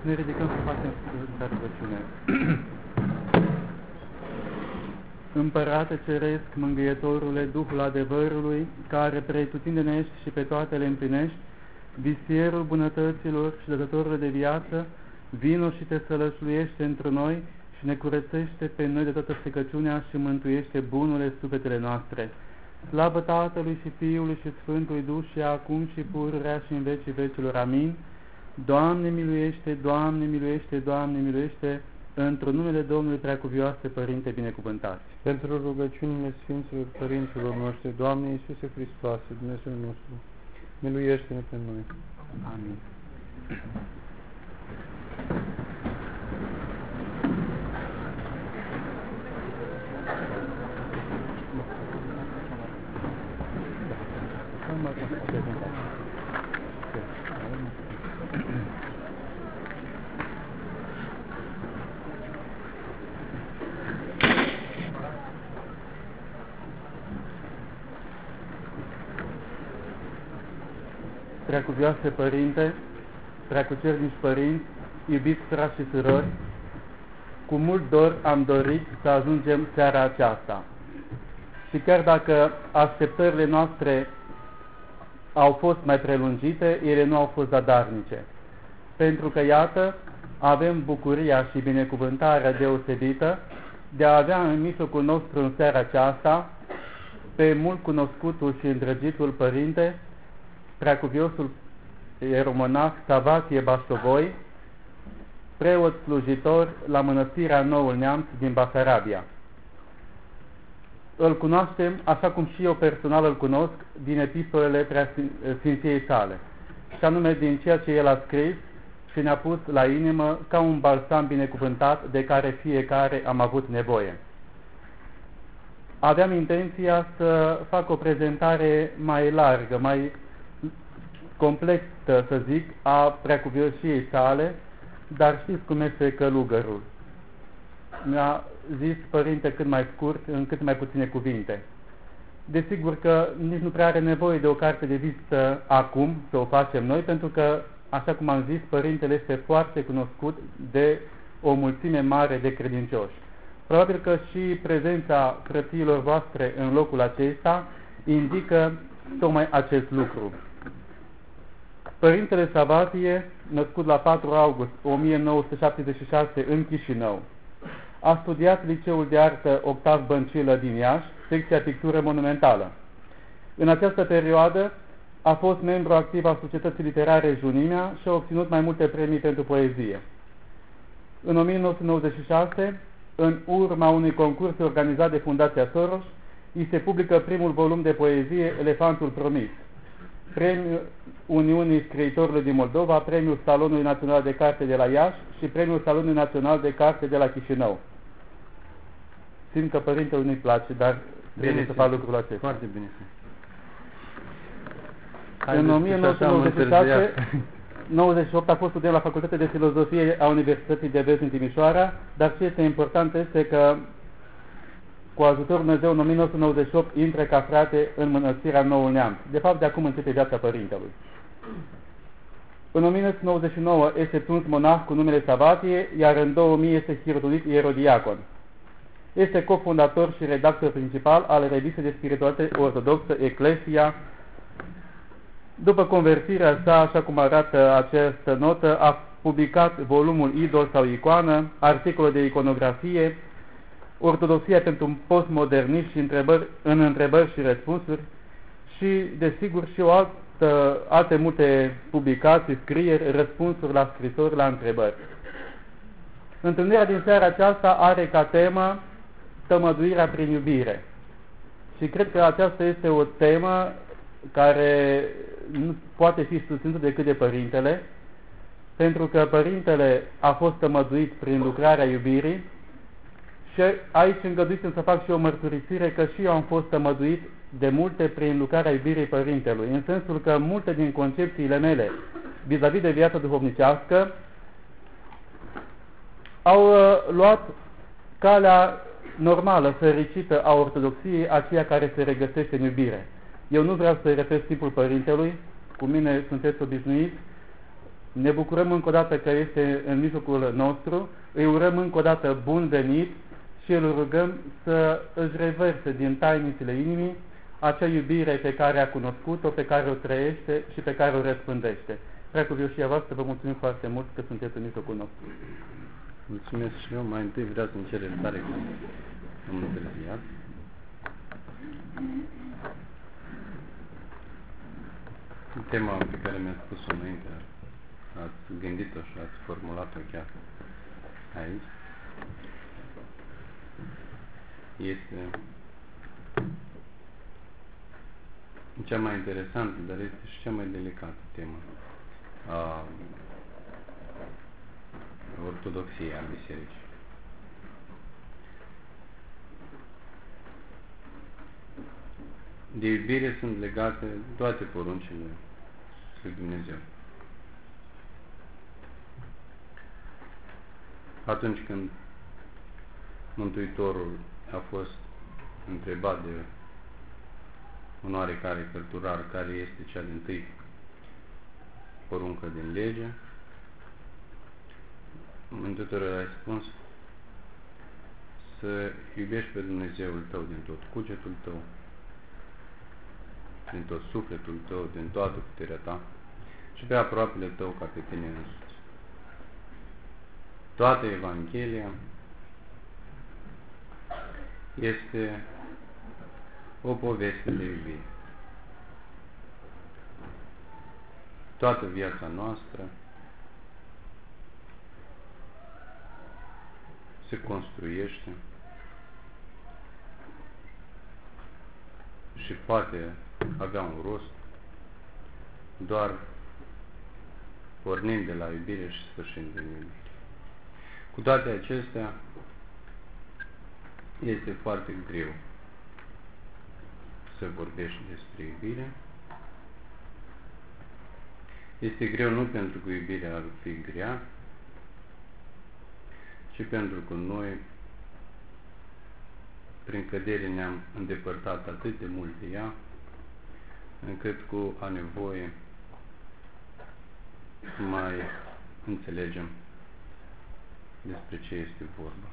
Ne ridicăm să facem Sfânta Rugăciune. Împărate Ceresc, Mângâietorule, Duhul adevărului, care pretutindeni ești și pe toate le împlinești, visierul bunătăților și dătătorul de viață, vino și te sălășluiește într noi și ne curățește pe noi de toată stricăciunea și mântuiește bunurile sufletele noastre. Slavă Tatălui și Fiului și Sfântului Duh și acum și pururea și în vecii vecilor. Amin. Doamne miluiește, Doamne miluiește, Doamne miluiește, într-un numele Domnului Preacuvioase Părinte binecuvântați. Pentru rugăciunile Sfinților Părinților noștri, Doamne Iisuse Hristoase, Dumnezeu nostru, miluiește-ne pe noi. Amin. Preacuvioase Părinte, Preacucernici Părinți, iubiți frați și surori, cu mult dor am dorit să ajungem seara aceasta. Și chiar dacă așteptările noastre au fost mai prelungite, ele nu au fost zadarnice. Pentru că, iată, avem bucuria și binecuvântarea deosebită de a avea în mijlocul nostru în seara aceasta pe mult cunoscutul și îndrăgitul Părinte, Preacuviosul ieromonah Savatie Bașovoi, preot slujitor la Mănăstirea Noul Neamț din Basarabia. Îl cunoaștem, așa cum și eu personal îl cunosc, din epistolele Preasfinției sale, și anume din ceea ce el a scris și ne-a pus la inimă ca un balsam binecuvântat de care fiecare am avut nevoie. Aveam intenția să fac o prezentare mai largă, mai complexă, să zic, a preacuviosiei sale, dar știți cum este călugărul. Mi-a zis Părinte cât mai scurt, în cât mai puține cuvinte. Desigur că nici nu prea are nevoie de o carte de vizită acum să o facem noi, pentru că, așa cum am zis, Părintele este foarte cunoscut de o mulțime mare de credincioși. Probabil că și prezența frățiilor voastre în locul acesta indică tocmai acest lucru. Părintele Savatie, născut la 4 august 1976 în Chișinău, a studiat Liceul de Artă Octav Băncilă din Iași, secția pictură monumentală. În această perioadă a fost membru activ al Societății Literare Junimea și a obținut mai multe premii pentru poezie. În 1996, în urma unui concurs organizat de Fundația Soros, îi se publică primul volum de poezie Elefantul Promis, Premiul Uniunii Scriitorilor din Moldova, Premiul Salonului Național de Carte de la Iași și Premiul Salonului Național de Carte de la Chișinău. Simt că Părintele nu-i place, dar trebuie să fac lucrul acesta. Foarte bine. În 1998 a fost student la Facultatea de Filozofie a Universității de Vest din Timișoara, dar ce este important este că cu ajutorul Dumnezeu, în 1998 intră ca frate în Mănăstirea Noul Neamț. De fapt, de acum începe viața Părintelui. În 1999 este tuns monah cu numele Savatie, iar în 2000 este hirotonit ierodiacon. Este cofondator și redactor principal al revistei de spiritualitate ortodoxă Eclesia. După convertirea sa, așa cum arată această notă, a publicat volumul Idol sau Icoană, articole de iconografie, Ortodoxia pentru un postmodernist și întrebări și răspunsuri și, desigur, și alte multe publicații, scrieri, răspunsuri la scrisori, la întrebări. Întâlnirea din seara aceasta are ca temă tămăduirea prin iubire. Și cred că aceasta este o temă care nu poate fi susținută decât de Părintele, pentru că Părintele a fost tămăduit prin lucrarea iubirii. Și aici îngăduiți-mi să fac și o mărturisire că și eu am fost tămăduit de multe prin lucrarea iubirii Părintelui, în sensul că multe din concepțiile mele vis-a-vis de viața duhovnicească au luat calea normală, fericită a ortodoxiei, aceea care se regăsește în iubire. Eu nu vreau să-i repet timpul Părintelui, cu mine sunteți obișnuiți, Ne bucurăm încă o dată că este în mijlocul nostru, îi urăm încă o dată bun venit și îl rugăm să își reverse din tainițele inimii acea iubire pe care a cunoscut-o, pe care o trăiește și pe care o răspândește. Preacuvioșia voastră, vă mulțumim foarte mult că sunteți în mijlocul nostru. Mulțumesc și eu. Mai întâi vreau să-mi cer iertare că am întârziat. Tema pe care mi-ați spus-o înainte, ați gândit-o și ați formulat-o chiar aici, este cea mai interesantă, dar este și cea mai delicată temă a ortodoxiei, a bisericii. De iubire sunt legate toate poruncile lui Dumnezeu. Atunci când Mântuitorul a fost întrebat de un oarecare cărturar care este cea dintâi poruncă din lege, Mântuitorul a răspuns să iubești pe Dumnezeul tău din tot cugetul tău, din tot sufletul tău, din toată puterea ta și pe aproapele tău ca pe tine însuți. Toată Evanghelia este o poveste de iubire. Toată viața noastră se construiește și poate avea un rost doar pornind de la iubire și sfârșind din iubire. Cu toate acestea, este foarte greu să vorbești despre iubire. Este greu nu pentru că iubirea ar fi grea, ci pentru că noi, prin cădere, ne-am îndepărtat atât de mult de ea, încât cu a nevoie mai înțelegem despre ce este vorba.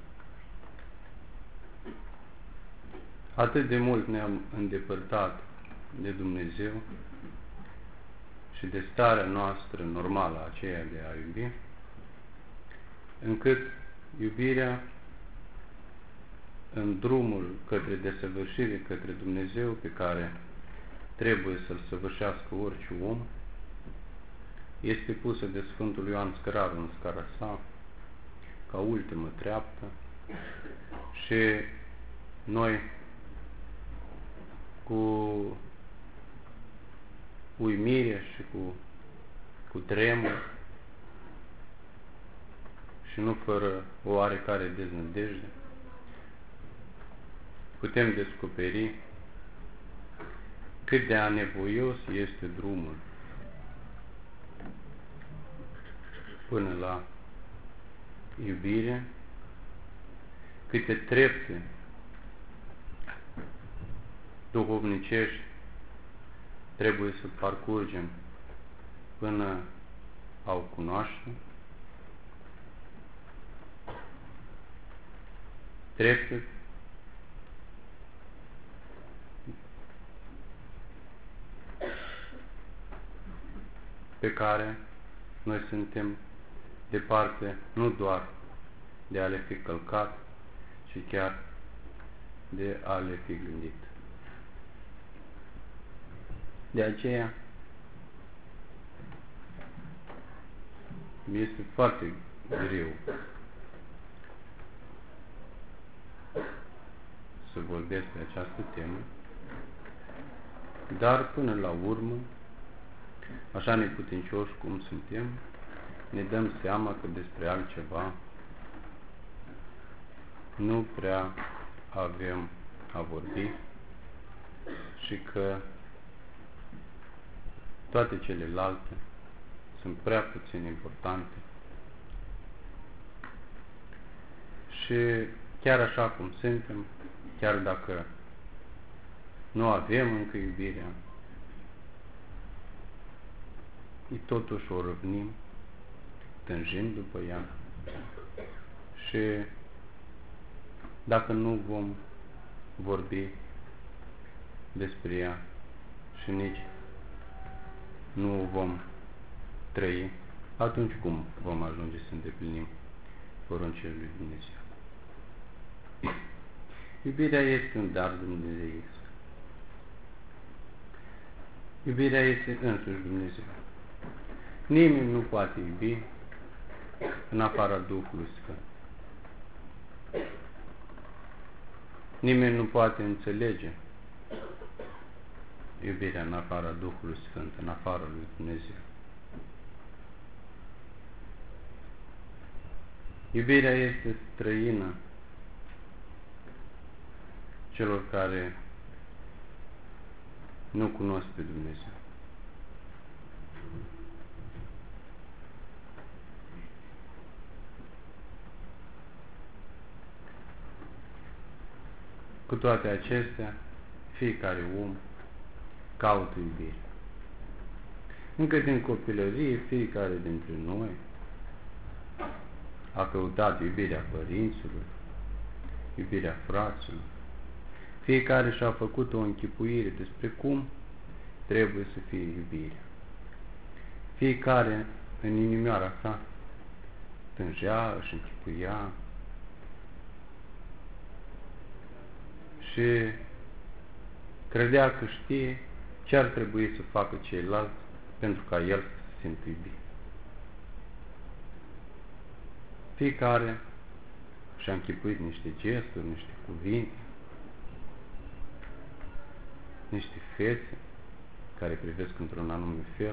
Atât de mult ne-am îndepărtat de Dumnezeu și de starea noastră normală, aceea de a iubi, încât iubirea în drumul către desăvârșire, către Dumnezeu, pe care trebuie să-l săvârșească orice om, este pusă de Sfântul Ioan Scărarul în scara sa, ca ultimă treaptă, și noi, cu uimire și cu tremur și nu fără o oarecare deznădejde, putem descoperi cât de anevoios este drumul până la iubire, câte trepte duhovnicești trebuie să parcurgem până au cunoaște, trepte pe care noi suntem departe nu doar de a le fi călcat, ci chiar de a le fi gândit. De aceea este foarte greu să vorbesc pe această temă, dar până la urmă, așa neputincioși cum suntem, ne dăm seama că despre altceva nu prea avem a vorbi și că toate celelalte sunt prea puțin importante. Și chiar așa cum suntem, chiar dacă nu avem încă iubirea, totuși o răvnim, tânjind după ea, și dacă nu vom vorbi despre ea și nici nu o vom trăi, atunci cum vom ajunge să îndeplinim poruncile lui Dumnezeu? Iubirea este un dar dumnezeiesc. Iubirea este însuși Dumnezeu. Nimeni nu poate iubi în afara Duhului Sfânt. Nimeni nu poate înțelege iubirea în afara Duhului Sfânt, în afara lui Dumnezeu. Iubirea este străină celor care nu cunosc pe Dumnezeu. Cu toate acestea, fiecare om caută iubire. Încă din copilărie, fiecare dintre noi a căutat iubirea părinților, iubirea fraților. Fiecare și-a făcut o închipuire despre cum trebuie să fie iubirea. Fiecare în inimioara sa tângea, își închipuia și credea că știe ce ar trebui să facă ceilalți pentru ca el să se simtă iubit. Fiecare și-a închipuit niște gesturi, niște cuvinte, niște fețe care privesc într-un anume fel.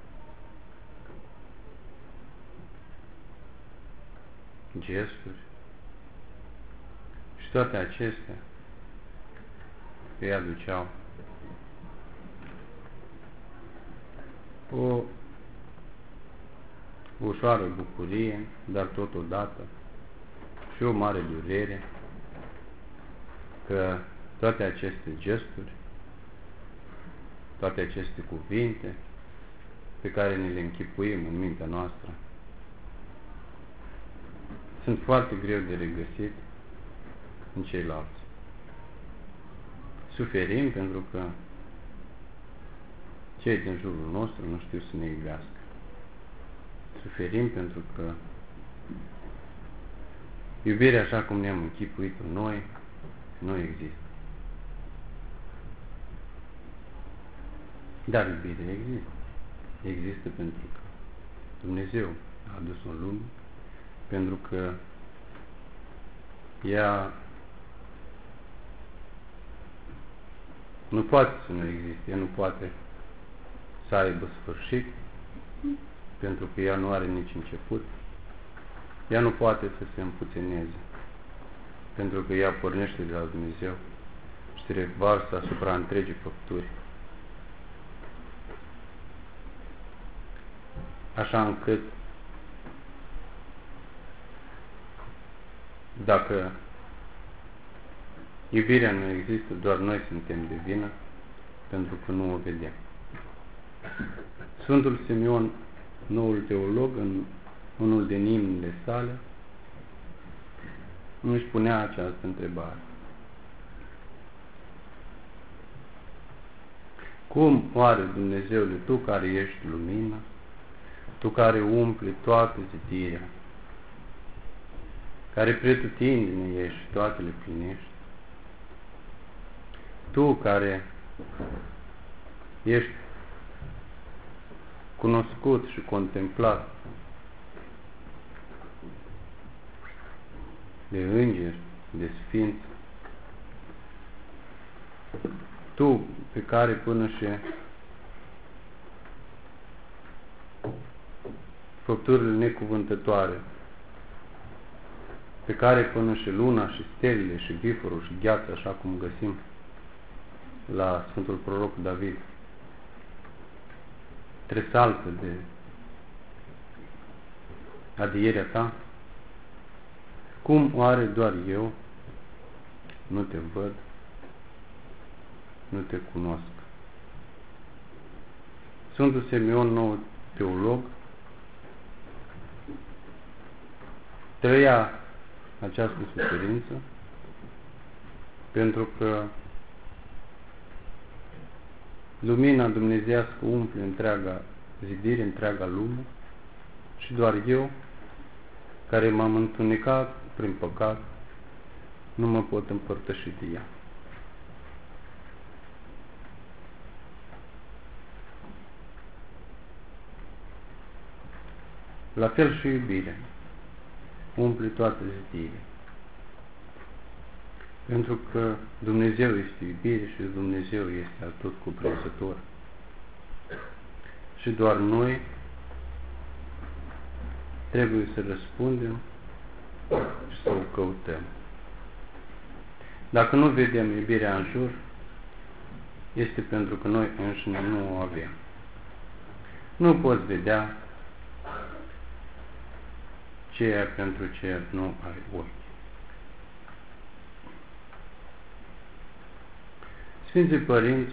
Gesturi. Și toate acestea îi aduceau o ușoară bucurie, dar totodată și o mare durere că toate aceste gesturi, toate aceste cuvinte pe care ne le închipuim în mintea noastră sunt foarte greu de regăsit în ceilalți. Suferim pentru că cei din jurul nostru nu știu să ne iubească. Suferim pentru că iubirea așa cum ne-am închipuit-o noi nu există. Dar iubirea există. Există pentru că Dumnezeu a adus-o în lume, pentru că ea nu poate să nu existe, ea nu poate să aibă sfârșit, pentru că ea nu are nici început. Ea nu poate să se împuțineze, pentru că ea pornește de la Dumnezeu și se revarsă asupra întregii făpturi. Așa încât dacă iubirea nu există, doar noi suntem de vină pentru că nu o vedem. Sfântul Simeon, noul teolog, în unul din imnele sale, își punea această întrebare. Cum oare, Dumnezeule, Tu care ești lumină, Tu care umpli toată zidirea, care pretutindeni ești și toate le plinești, Tu care ești cunoscut și contemplat de îngeri, de sfinți, Tu pe care până și făpturile necuvântătoare, pe care până și luna și stelele și viforul și gheața, așa cum găsim la Sfântul Proroc David, tresaltă de adierea Ta, cum oare doar eu nu Te văd, nu Te cunosc? Sfântul Simeon, nou teolog, trăia această suferință pentru că lumina dumnezeiască umple întreaga zidire, întreaga lume și doar eu, care m-am întunecat prin păcat, nu mă pot împărtăși de ea. La fel și iubirea umple toate zidirile. Pentru că Dumnezeu este iubire și Dumnezeu este atot cuprinzător. Și doar noi trebuie să răspundem și să o căutăm. Dacă nu vedem iubirea în jur, este pentru că noi înșine nu o avem. Nu poți vedea ceea pentru ce nu ai ochi. Sfinții Părinți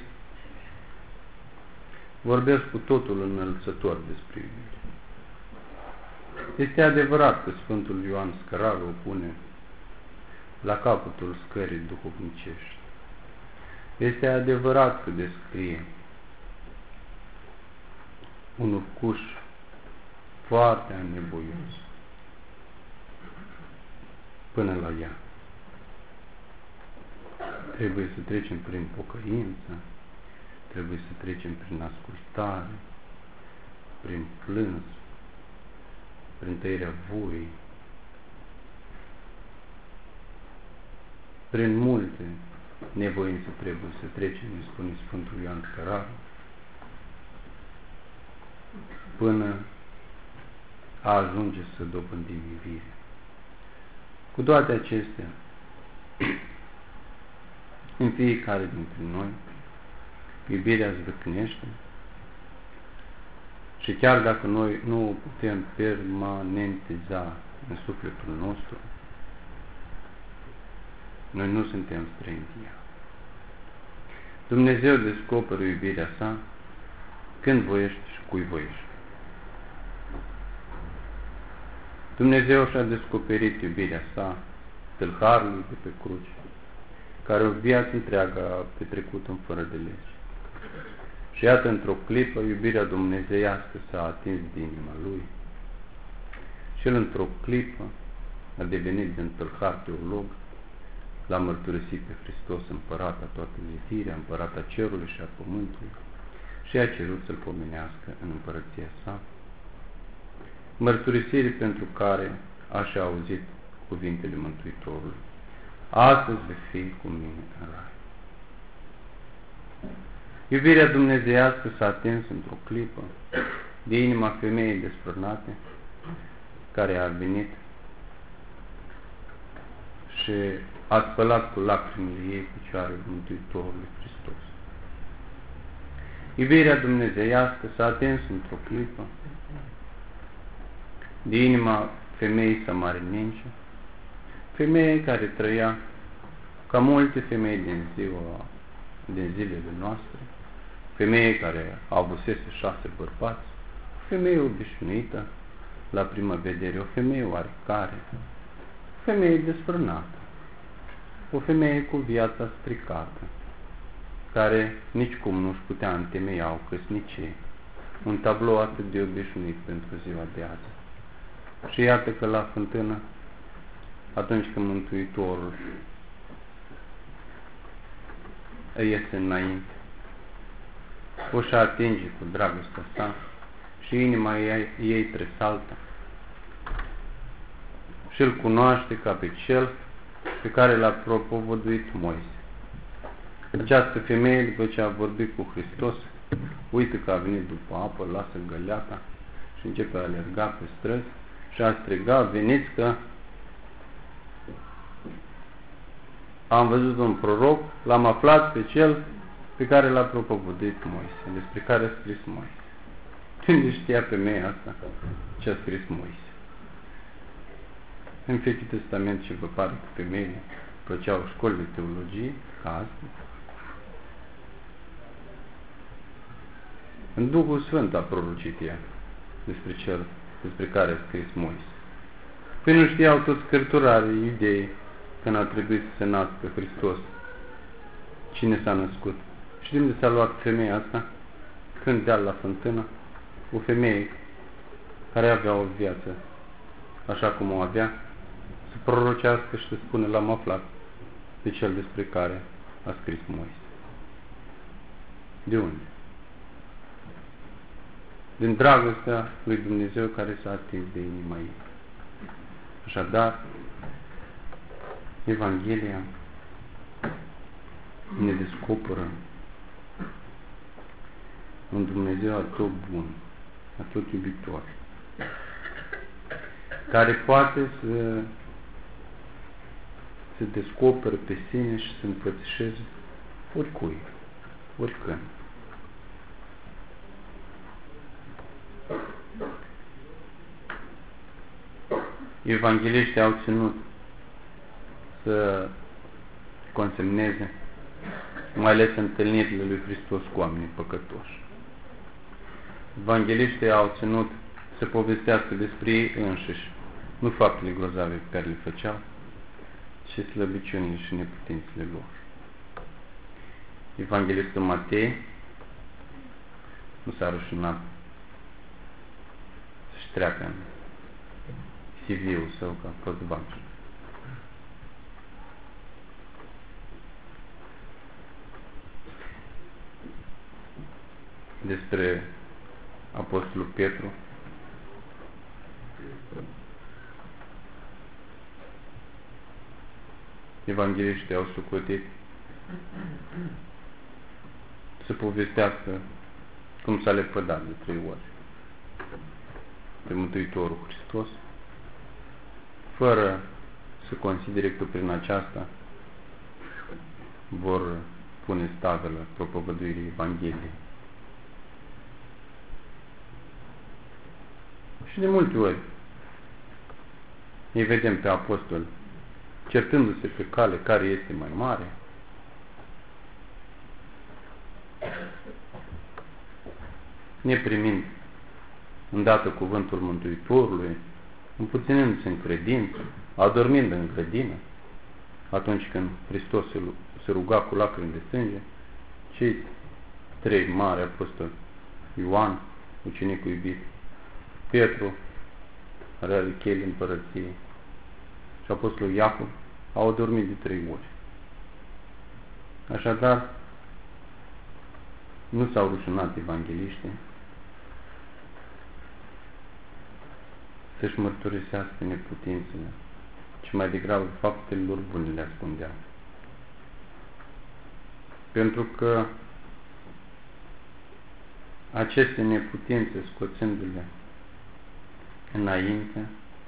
vorbesc cu totul înălțător despre iubire. Este adevărat că Sfântul Ioan Scărarul o pune la capătul scării duhovnicești. Este adevărat că descrie un urcuș foarte anevoios până la ea. Trebuie să trecem prin pocăință, trebuie să trecem prin ascultare, prin plâns, prin tăierea voii, prin multe nevoințe trebuie să trecem, ne spune Sfântul Ioan Scărarul, până a ajunge să dobândim iubire. Cu toate acestea, în fiecare dintre noi, iubirea zvâcnește și chiar dacă noi nu o putem permanentiza în sufletul nostru, noi nu suntem străini de ea. Dumnezeu descoperă iubirea sa când voiește și cui voiește. Dumnezeu și-a descoperit iubirea sa tâlharului de pe cruce, care o viață întreagă a petrecut în fără de lege. Și iată, într-o clipă, iubirea dumnezeiască s-a atins din inima lui și el, într-o clipă, a devenit din tâlhar teolog, l-a mărturisit pe Hristos împărata toată zidirea, împărata cerului și a pământului și a cerut să-l pomenească în împărăția sa, mărturisire pentru care așa a auzit cuvintele Mântuitorului: astăzi vei fi cu mine în rai. Iubirea dumnezeiască s-a atins într-o clipă de inima femeii desfrânate, care a venit și a spălat cu lacrimile ei picioarele Mântuitorului Hristos. Iubirea dumnezeiască s-a atins într-o clipă de inima femeii samarinence, femeie care trăia ca multe femei din zilele noastre, femeie care avusese 6 bărbați, o femeie obișnuită la prima vedere, o femeie oarecare, o femeie desfrânată, o femeie cu viața stricată, care nicicum nu-și putea întemeia o căsnicie, un tablou atât de obișnuit pentru ziua de azi. Și iată că la fântână, atunci când Mântuitorul îi iese înainte, o și atinge cu dragostea sa și inima ei tresaltă și îl cunoaște ca pe cel pe care l-a propovăduit Moise. Această femeie, după ce a vorbit cu Hristos, uită că a venit după apă, lasă găleata și începe a alerga pe străzi și a striga: veniți că am văzut un proroc, l-am aflat pe cel pe care l-a propovăduit Moise, despre care a scris Moise. Când știa femeia asta ce a scris Moise? În Vechiul Testament și vă pare că femeile făceau școli de teologie, ca astăzi. În Duhul Sfânt a prorocit ea despre cel despre care a scris Moise. Păi nu știau toți scripturarii iudei când a trebuit să se nască Hristos. Cine s-a născut? Și de unde s-a luat femeia asta? Când dea la fântână? O femeie care avea o viață așa cum o avea, să prorocească și să spună l-am aflat pe cel despre care a scris Moise. De unde? Din dragostea lui Dumnezeu care s-a atins de inima ei. Așadar, Evanghelia ne descoperă un Dumnezeu atot bun, atot iubitor, care poate să se descopere pe sine și să împățișeze oricui, oricând. Evangheliștii au ținut să consemneze mai ales întâlnirile lui Hristos cu oamenii păcătoși. Evangheliștii au ținut să povestească despre ei înșiși, nu faptele grozave pe care le făceau, ci slăbiciunile și neputințele lor. Evanghelistul Matei nu s-a rușinat să-și treacă în CV-ul său ca păzvaș. Despre Apostolul Petru evangheliștii au socotit să povestească cum s-a lepădat de 3 ori pe Mântuitorul Hristos, fără să considere că prin aceasta vor pune stavelă propovăduirii Evangheliei. Și de multe ori îi vedem pe apostoli certându-se pe cale care este mai mare, neprimind îndată cuvântul Mântuitorului, împuținându-se în credință, adormind în grădină, atunci când Hristos se ruga cu lacrimi de sânge, cei 3 mari apostoli, Ioan, ucenicul iubit, Petru, care are cheile împărăției, și apostolul Iacov, au adormit de 3 ori. Așadar, nu s-au rușinat evangheliștii să-și mărturisească neputințele, ci mai degrabă faptele lor bune le ascundeau. Pentru că aceste neputințe, scoțându-le înainte,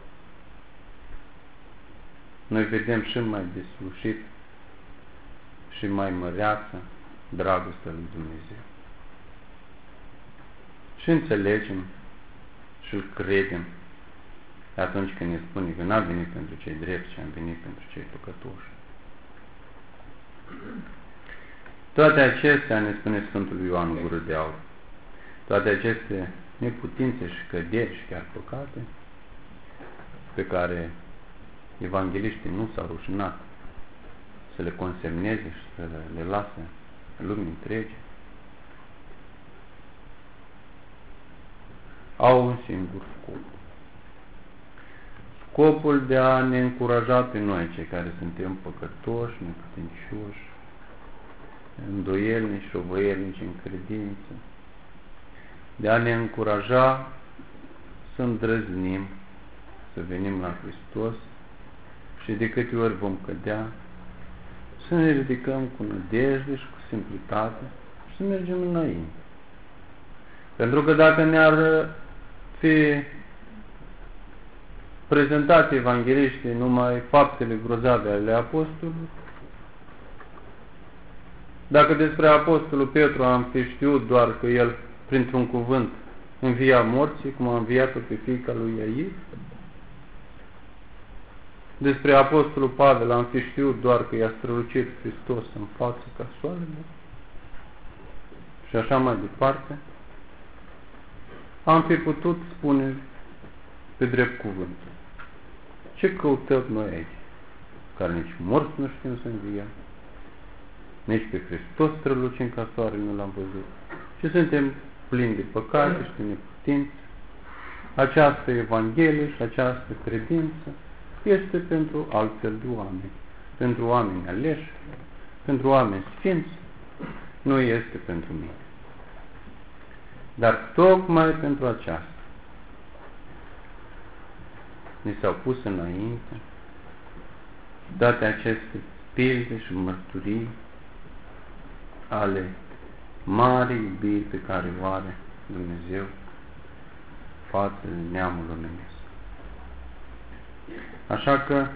noi vedem și mai deslușit și mai măreață dragostea lui Dumnezeu. Și înțelegem și îl credem atunci când ne spune că n-am venit pentru cei drepți, ci am venit pentru cei păcătoși. Toate acestea, ne spune Sfântul Ioan Gură de Aur, toate aceste neputințe și căderi și chiar păcate pe care evangheliștii nu s-au rușinat să le consemneze și să le lase lumii întregi, au un singur scop. Scopul de a ne încuraja pe noi, cei care suntem păcătoși, neputincioși, îndoielnici, șovăielnici în credință, de a ne încuraja să îndrăznim, să venim la Hristos și de câte ori vom cădea, să ne ridicăm cu nădejde și cu simplitate și să mergem înainte. Pentru că dacă ne-ar fi prezentat evangheliștii numai faptele grozave ale apostolului, dacă despre apostolul Petru am fi știut doar că el, printr-un cuvânt, învia morții, cum a înviat-o pe fiica lui Iair, despre apostolul Pavel am fi știut doar că i-a strălucit Hristos în față ca soarele, și așa mai departe, am fi putut spune pe drept cuvânt. Ce căutăm noi aici? Care nici morți nu știm să înviem, nici pe Hristos strălucim ca soare nu l-am văzut. Și suntem plini de păcate și de neputință. Această Evanghelie și această credință este pentru altfel de oameni, pentru oameni aleși, pentru oameni sfinți, nu este pentru mine. Dar tocmai pentru aceasta ni s-au pus înainte toate aceste pilde și mărturii ale marii iubiri pe care o are Dumnezeu față de neamul omenesc. Așa că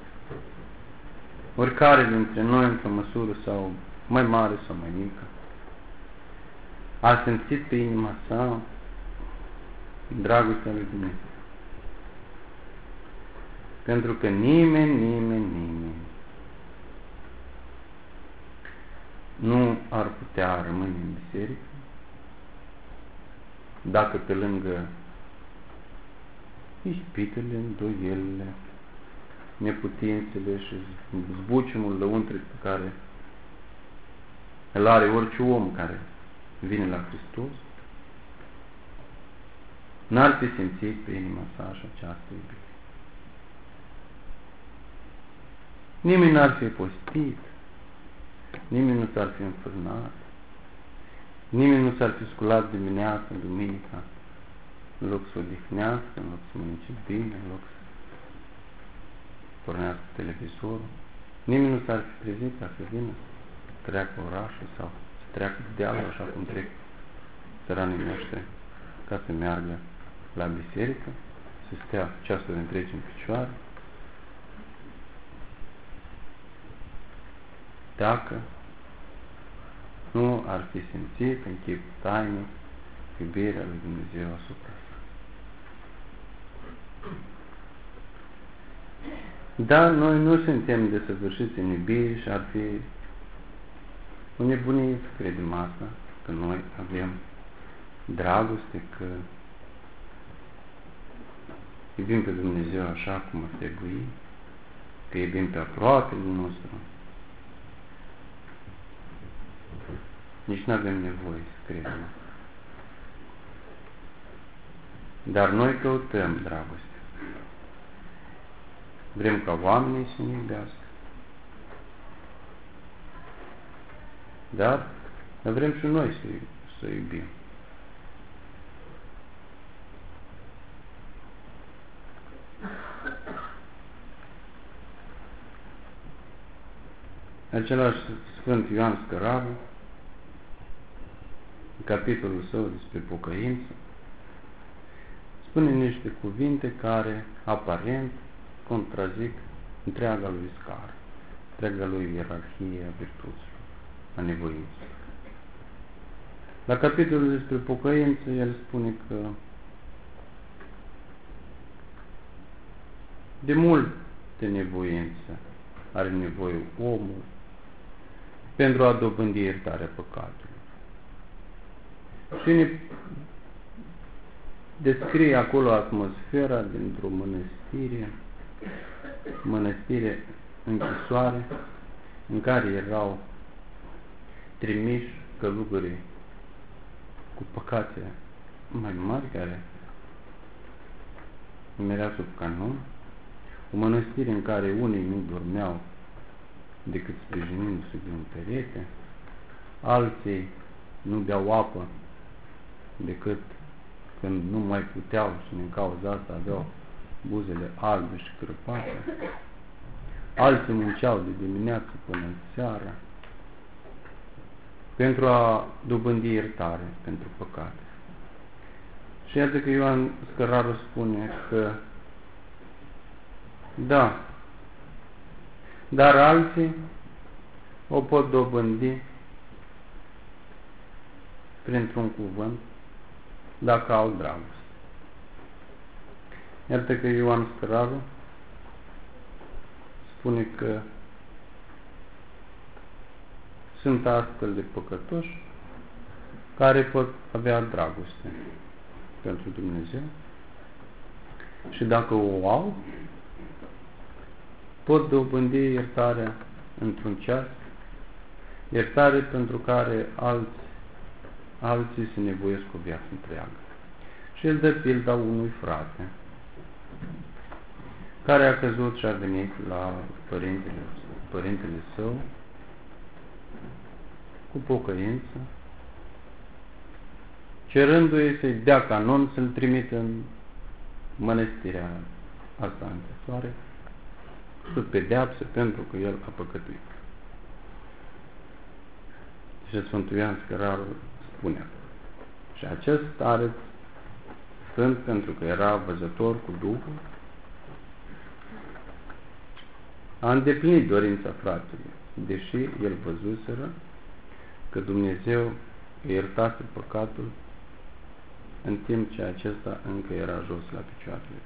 oricare dintre noi, într-o măsură sau mai mare sau mai mică, a simțit pe inima sa dragostea lui Dumnezeu. Pentru că nimeni nu ar putea rămâne în biserică dacă pe lângă ispitele, îndoielile, neputințele și zbuciumul lăuntric pe care îl are orice om care vine la Hristos, n-ar fi simțit pe inima sa și această iubire. Nimeni n-ar fi postit, nimeni nu s-ar fi înfrânat, nimeni nu s-ar fi sculat dimineața, duminica, în loc să odihnească, în loc să mănânce bine, în loc să pornească televizorul. Nimeni nu s-ar fi trezit ca să vină să treacă orașul sau să treacă dealul așa cum trec țăranii noștri ca să meargă la biserică, să stea ceasuri întregi în picioare. Dacă nu ar fi simțit în chip tainic iubirea lui Dumnezeu asupra sa. Dar noi nu suntem desăvârșiți în iubire și ar fi o nebunie să credem asta, că noi avem dragoste, că iubim pe Dumnezeu așa cum ar trebui, că iubim pe aproapele nostru. Nici nu avem nevoie să credem. Dar noi căutăm dragoste. Vrem ca oamenii să ne iubească. Dar vrem și noi să iubim. Același Sfânt Ioan Scăraru, în capitolul său despre pocăință, spune niște cuvinte care, aparent, contrazic întreaga lui scară, întreaga lui ierarhie a virtuților, a nevoinței. La capitolul despre pocăință, el spune că de multe nevoințe are nevoie omul pentru a dobândi iertarea păcatelor. Și ne descrie acolo atmosfera dintr-o mănăstire închisoare, în care erau trimiși călugării cu păcate mai mari, care mereau sub canon, o mănăstire în care unii nu dormeau decât sprijinindu-se de un perete, alții nu beau apă decât când nu mai puteau și din cauza asta aveau buzele albe și crăpate. Alții munceau de dimineață până seara pentru a dobândi iertare pentru păcate. Și iată că Ioan Scăraru spune că da, dar alții o pot dobândi printr-un cuvânt dacă au dragoste. Iată că Ioan Scăraru spune că sunt astfel de păcătoși care pot avea dragoste pentru Dumnezeu și dacă o au, pot dobândi iertarea într-un ceas, iertare pentru care alții se nevoiesc o viață întreagă. Și el dă pilda unui frate care a căzut și a venit la părintele său cu pocăință, cerându-i să-i dea canon să-l trimită în mănăstirea asta închisoare, sub pedeapsă pentru că el a păcătuit. Și Sfântul Ioan Scărarul spunea, și acest stareț, sfânt pentru că era văzător cu Duhul, a îndeplinit dorința fratelui, deși el văzuseră că Dumnezeu îi iertase păcatul în timp ce acesta încă era jos la picioarele.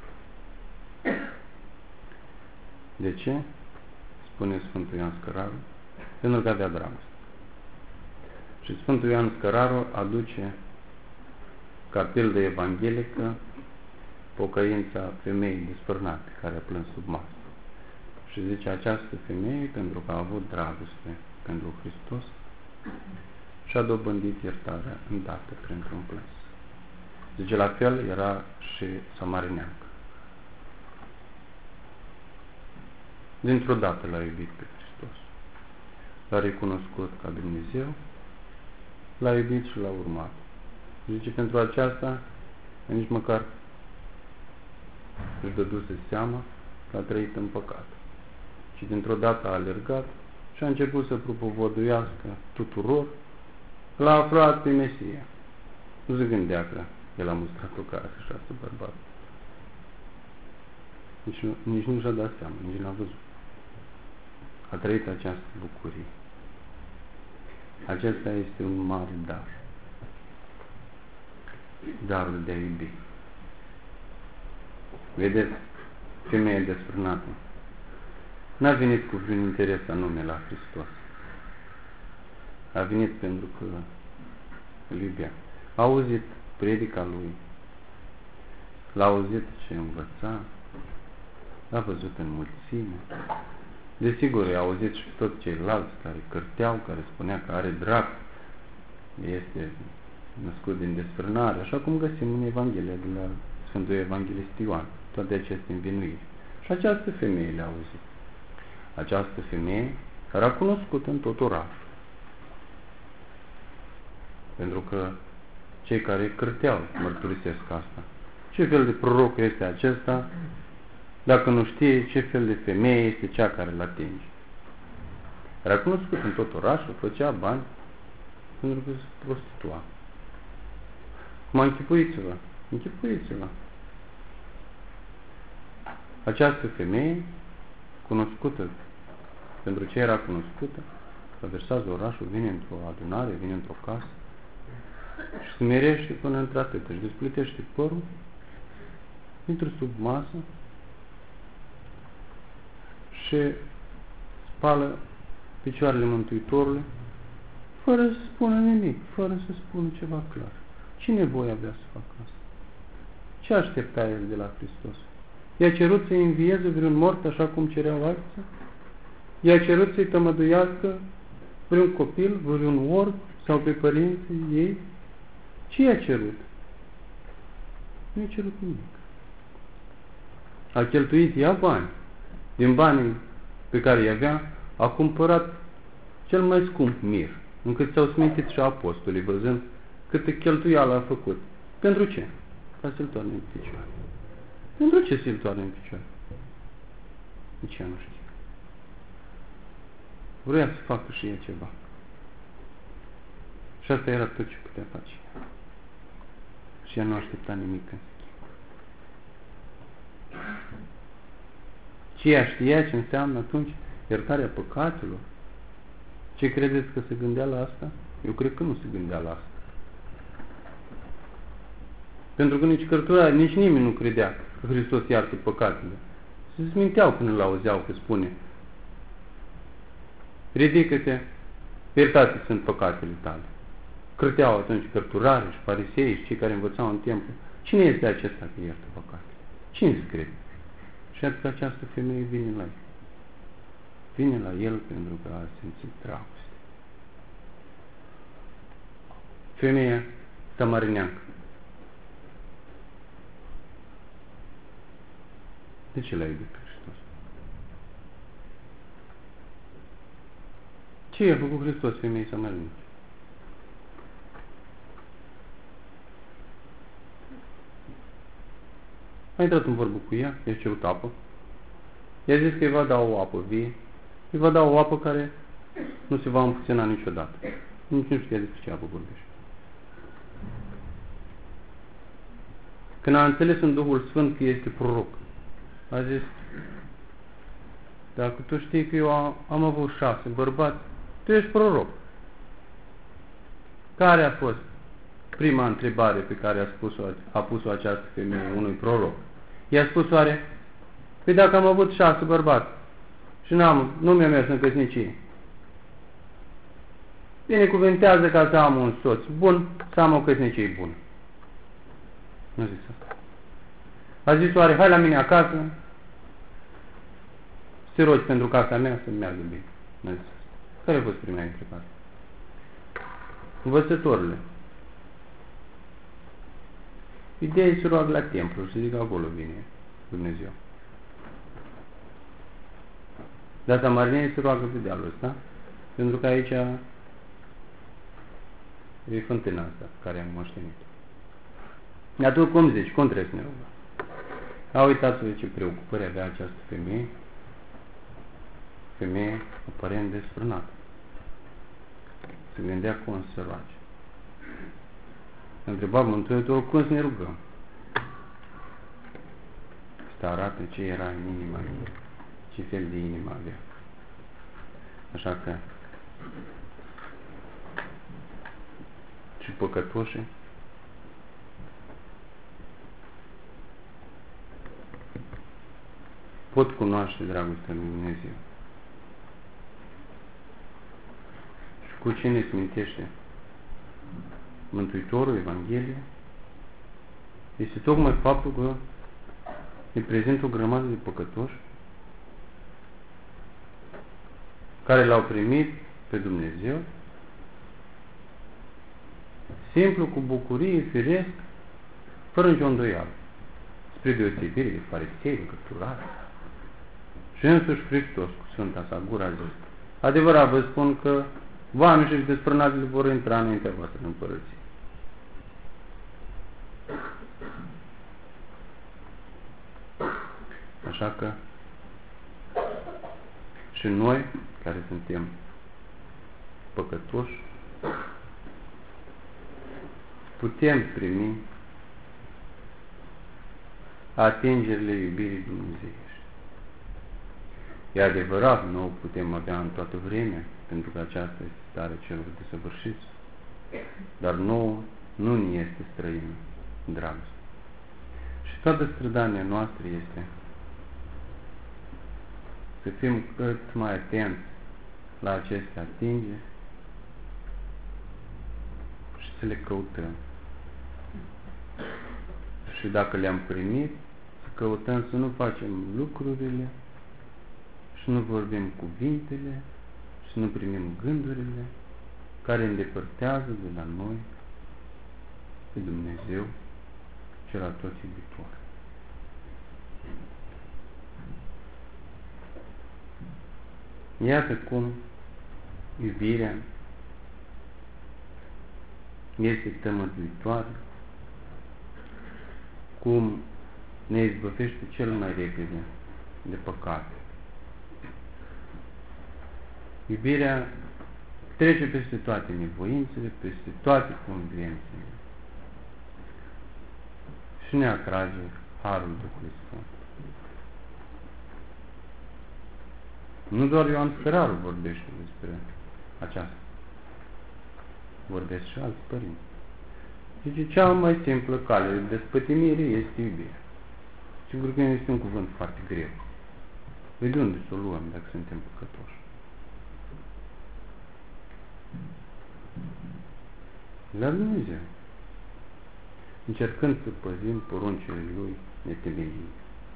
De ce? Spune Sfântul Ioan Scărarul, pentru că avea dragoste. Și Sfântul Ioan Scărarul aduce ca pildă evanghelică pocăința femeii desfrânate care a plâns sub masă. Și zice, această femeie, pentru că a avut dragoste pentru Hristos, și-a dobândit iertarea îndată printr-un plâns. Zice, la fel era și samarineancă. Dintr-o dată l-a iubit pe Hristos. L-a recunoscut ca Dumnezeu, l-a iubit și l-a urmat. Zice, pentru aceasta, nici măcar își dăduse seama că a trăit în păcat. Și dintr-o dată a alergat și a început să propovăduiască tuturor, l-a aflat pe Mesia. Nu se gândea că el a mustrat o casă și asta bărbat. Nici nu și-a dat seama, nici n-a văzut. A trăit această bucurie. Acesta este un mare dar. Darul de a iubi. Vedeți, femeia desfrânată n-a venit cu vreun interes anume la Hristos. A venit pentru că îl iubea. A auzit predica lui, l-a auzit ce învăța, l-a văzut în mulțime. Desigur, i-a auzit și toți ceilalți care cârteau, care spunea că are drac, este născut din desfrânare, așa cum găsim în Evanghelia de la Sfântul Evanghelist Ioan, toate aceste învinuiri. Și această femeie le-a auzit. Această femeie era cunoscută în tot orașul. Pentru că cei care cârteau mărturisesc asta. Ce fel de proroc este acesta, dacă nu știe ce fel de femeie este cea care îl atinge? Era cunoscut în tot orașul, făcea bani pentru că se prostitua. Mă închipuiți-vă. Această femeie, cunoscută, pentru ce era cunoscută, traversează orașul, vine într-o adunare, vine într-o casă și se smerește până într-atât, își despletește părul, intră sub masă și spală picioarele Mântuitorului fără să spună nimic, fără să spună ceva clar. Cine voi avea să facă asta? Ce aștepta el de la Hristos? I-a cerut să-i învieze vreun mort așa cum cereau alții? I-a cerut să-i tămăduiască vreun copil, vreun orb sau pe părinții ei? Ce i-a cerut? Nu i-a cerut nimic. A cheltuit ea bani. Din banii pe care i avea, a cumpărat cel mai scump mir, încât s-au smintit și apostolii, văzând câte cheltuială a făcut. Pentru ce? Ca să-l toarne în picioare. Pentru ce să-l toarne în picioare? Nici ea nu știe. Vrea să facă și ea ceva. Și asta era tot ce putea face. Și ea nu aștepta nimic în schimb. Și ea știa ce înseamnă atunci iertarea păcatelor. Ce credeți că se gândea la asta? Eu cred că nu se gândea la asta. Pentru că nici cărturari, nici nimeni nu credea că Hristos iartă păcatele. Se sminteau când îl auzeau că spune: ridică-te, iertate sunt păcatele tale. Cârteau atunci cărturarii și farisei și cei care învățau în templu. Cine este acesta că iartă păcate? Cine scrie? Și atunci această femeie vine la el. Vine la el pentru că a simțit dragoste. Femeia samarineancă. De ce l-a iubit pe Hristos? Ce i-a făcut Hristos femeii samarineancă? A intrat în vorbă cu ea, i-a cerut apă. I-a zis că îi va da o apă vie, îi va da o apă care nu se va împuțina niciodată. Nici nu știa despre ce apă vorbește. Când a înțeles în Duhul Sfânt că este proroc, a zis, dacă tu știi că eu am avut 6 bărbați, tu ești proroc. Care a fost prima întrebare pe care a pus-o această femeie unui proroc? I-a spus oare, păi dacă am avut 6 bărbați și nu mi-a mers în căsnicie, binecuvintează ca să am un soț bun, să am o căsnicie bună. Nu zis asta. A zis oare, hai la mine acasă, să te rogi pentru casa mea să meargă bine. Nu zis asta. Care a fost prima întrebare? Învățătorile. Ideea e să roagă la templu și să zic acolo vine Dumnezeu. Dar samarinenii se roagă pe dealul ăsta, pentru că aici e fântâna asta care am moștenit. Atunci cum zici? Cum trebuie să ne rugăm? A uitați-vă ce preocupări avea această femeie. Femeie aparent desfrânată. Se gândea cum să roage. Întreba Mântuitorul cum să ne rugăm. Asta arată ce era în inima ei, ce fel de inimă avea. Așa că și păcătoșii pot cunoaște dragostea lui Dumnezeu. Și cu cine se mintește Mântuitorul, Evanghelia, este tocmai faptul că îi prezintă o grămadă de păcătoși care l-au primit pe Dumnezeu simplu, cu bucurie, firesc, fără nicio îndoială, spre deosebire de farisei, de cărturari. Și însuși Hristos, cu Sfânta sa gură, a zis, adevărat vă spun că vamii și desfrânatele vor intra înaintea voastră în împărăție. Așa că și noi, care suntem păcătoși, putem primi atingerile iubirii dumnezeiești. E adevărat, nu o putem avea în toată vremea, pentru că aceasta este starea celor desăvârșiți, dar nouă nu ni este străină dragoste. Și toată strădania noastră este să fim cât mai atenți la aceste atingeri și să le căutăm. Și dacă le-am primit, să căutăm să nu facem lucrurile și nu vorbim cuvintele și nu primim gândurile care îndepărtează de la noi pe Dumnezeu cel atot iubitor. Iată cum iubirea este tămăduitoare, cum ne izbăvește cel mai repede de păcate. Iubirea trece peste toate nevoințele, peste toate convențiile și ne atrage harul Duhului Sfânt. Nu doar Ioan Scărarul vorbește despre aceasta. Vorbesc și alți părinți. Deci cea mai simplă cale de despătimire este iubirea. Sigur că este un cuvânt foarte greu. Păi de unde să o luăm dacă suntem păcătoși? La Dumnezeu. încercând să păzim poruncile Lui netemeinice.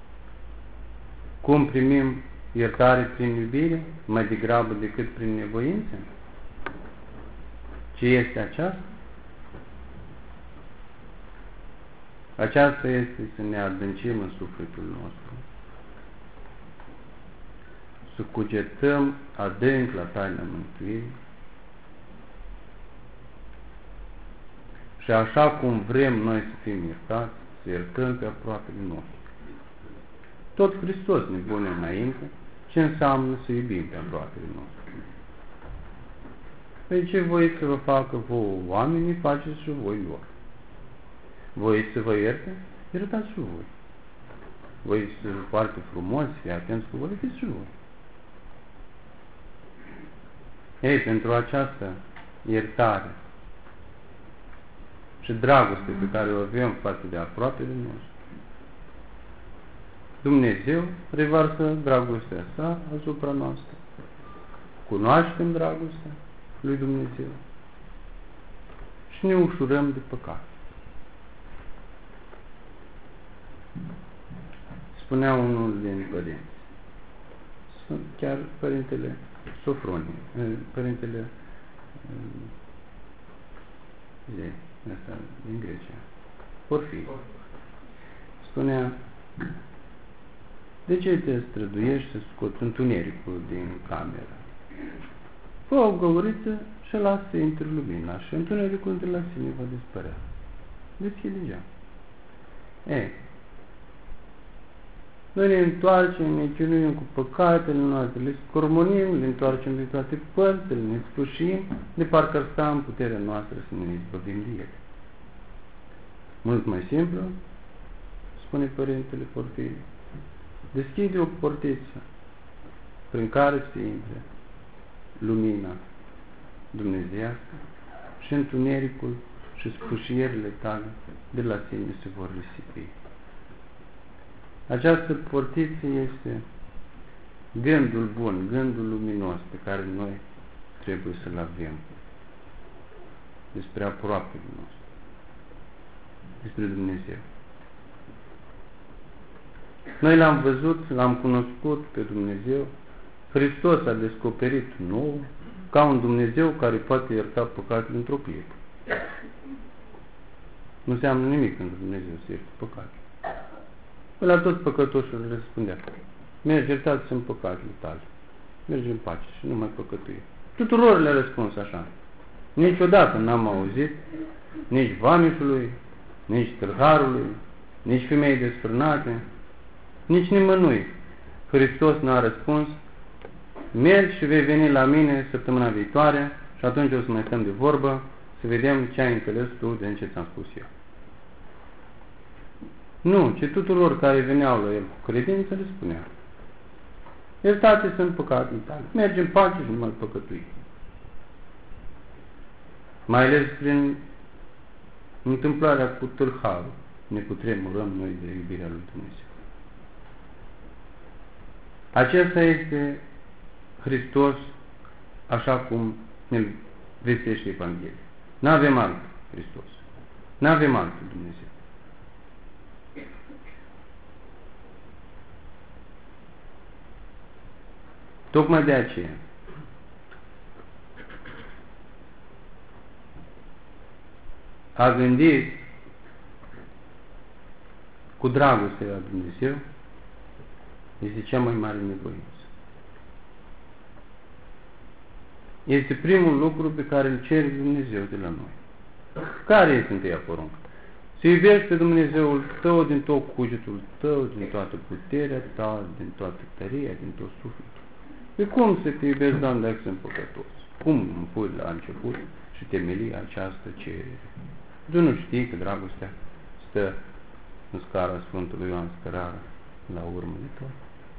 Cum primim iertare prin iubire, mai degrabă decât prin nevoință? Ce este aceasta? Aceasta este să ne adâncim în sufletul nostru, să cugetăm adânc la taina mântuirii și așa cum vrem noi să fim iertați, să iertăm pe aproapele nostru. Tot Hristos ne pune înainte ce înseamnă să iubim pe aproapele nostru. Păi ce voiți să vă facă vouă oamenii, faceți și voi lor. Voiți să vă ierte? Iertați și voi. Voiți să vă foarte frumos, fii atenți cu voi, fiți și voi. Ei, pentru această iertare și dragoste pe care o avem față de aproapele nostru, Dumnezeu revarsă dragostea sa asupra noastră. Cunoaștem dragostea lui Dumnezeu și ne ușurăm de păcat. Spunea unul din părinți, chiar Părintele Sofronie, Părintele ăsta din Grecia, Porfir, spunea: de ce te străduiești să scoți întunericul din cameră? Fă o găuriță și lasă să intre lumina și întunericul de la sine va dispărea. Deschide geam. Noi ne întoarcem, ne chinuim cu păcatele noastre, le scormonim, le întoarcem de toate părțile, ne sfârșim, de parcă ar sta în puterea noastră să ne izbăvim de ele. Mult mai simplu, spune Părintele Porfir, deschide o portiță prin care se intre lumina dumnezeiască și întunericul și sfâșierile tale de la sine se vor risipi. Această portiță este gândul bun, gândul luminos pe care noi trebuie să-l avem despre aproapele nostru, despre Dumnezeu. Noi l-am văzut, l-am cunoscut pe Dumnezeu, Hristos a descoperit nou ca un Dumnezeu care poate ierta păcatele într-o clipă. Nu înseamnă nimic pentru Dumnezeu să ierte păcatele. La toți păcătoșii le răspundea: mergi, iertați în păcatele tale, mergi în pace și nu mai păcătui. Tuturor le-a răspuns așa. Niciodată n-am auzit nici vameșului, nici tâlharului, nici femeii desfrânate, nici nimănui. Hristos n-a răspuns: mergi și vei veni la mine săptămâna viitoare și atunci o să mai stăm de vorbă să vedem ce ai înțeles tu din ce ți-am spus eu. Nu, ci tuturor care veneau la el cu credință le spunea: iertate sunt păcatele tale, mergi în pace și nu mai păcătui. Mai ales prin întâmplarea cu tâlharul ne cutremurăm noi de iubirea lui Dumnezeu. Acesta este Hristos așa cum ne vestește Evanghelia. N-avem alt Hristos. N-avem alt Dumnezeu. Tocmai de aceea a gândit cu dragoste la Dumnezeu este cea mai mare nevoință. Este primul lucru pe care îl cere Dumnezeu de la noi. Care este întâia poruncă? Să iubești pe Dumnezeul tău din tot cugetul tău, din toată puterea ta, din toată tăria, din tot sufletul. Pe cum să te iubești, Doamne, dacă sunt păcătos? Cum îmi pui la început și temeli această cerere? Tu nu știi că dragostea stă în scara Sfântului Ioan Scărară la urmă de tot?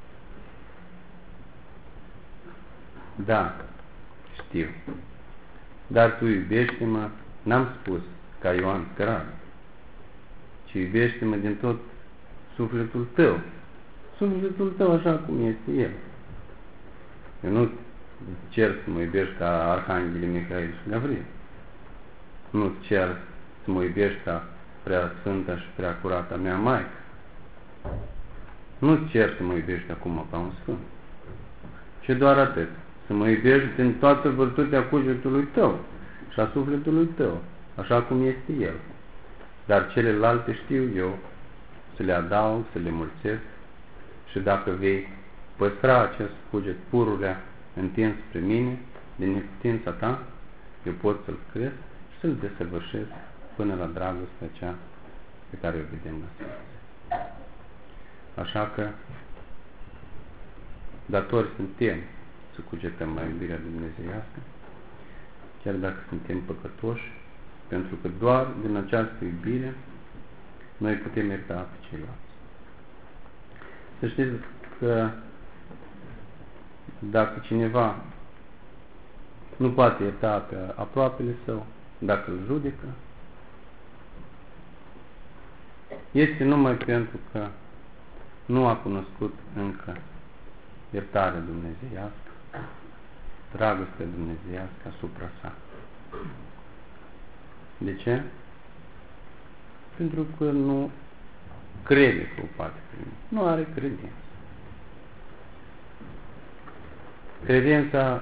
Da, știu. Dar tu iubește-mă, n-am spus ca Ioan Scărară, ci iubește-mă din tot sufletul tău. Sufletul tău așa cum este el. Eu nu cer să mă iubești ca Arhanghelii Mihail și Gavril. Nu cer să mă iubești ca prea sfântă și prea curată mea Maică, nu-ți cer să mă iubești acum ca un sfânt, ci doar atât, să mă iubești din toată vârtutea cugetului tău și a sufletului tău, așa cum este El. Dar celelalte știu eu să le adaug, să le mulțesc, și dacă vei păstra acest cuget pururea întins spre mine, din neputința ta, eu pot să-l cresc și să-l desăvârșesc până la dragostea cea pe care o vedem la Sfințe. Așa că datori suntem să cugetăm la iubirea dumnezeiască, chiar dacă suntem păcătoși, pentru că doar din această iubire noi putem ierta pe ceilalți. Să știți că dacă cineva nu poate ierta pe aproapele său, dacă îl judecă, este numai pentru că nu a cunoscut încă iertarea dumnezeiască, dragostea dumnezeiască asupra sa. De ce? Pentru că nu crede că o poate primi. Nu are credință. Credința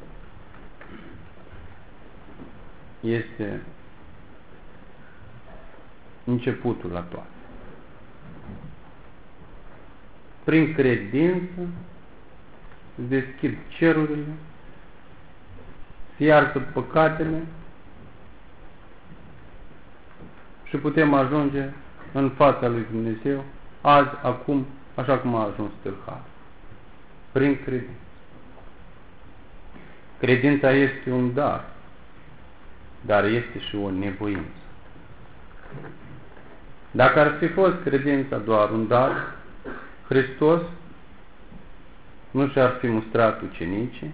este începutul la toate. Prin credință se deschid cerurile, se iartă păcatele și putem ajunge în fața lui Dumnezeu azi, acum, așa cum a ajuns tâlharul. Prin credință. Credința este un dar este și o nevoință. Dacă ar fi fost credința doar un dar, Hristos nu și-ar fi mustrat ucenicii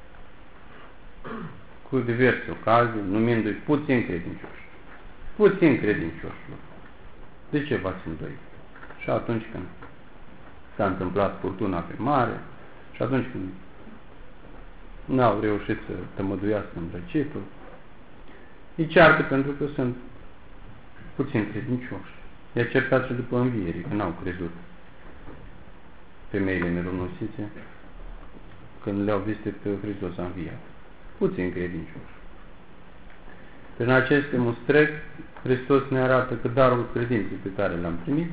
cu diverse ocazii, numindu-i puțin credincioși. Puțin credincioșilor. De ce v-ați îndoit? Și atunci când s-a întâmplat furtuna pe mare, și atunci când n-au reușit să tămăduiască îmbrăcitul, îi ceartă pentru că sunt puțin credincioși. I-a certat și după înviere, că n-au crezut femeile mironosițe când le-au vizit pe Hristos a înviat. Puțin credincioși. Prin aceste mustrări, Hristos ne arată că darul credinței pe care l-am primit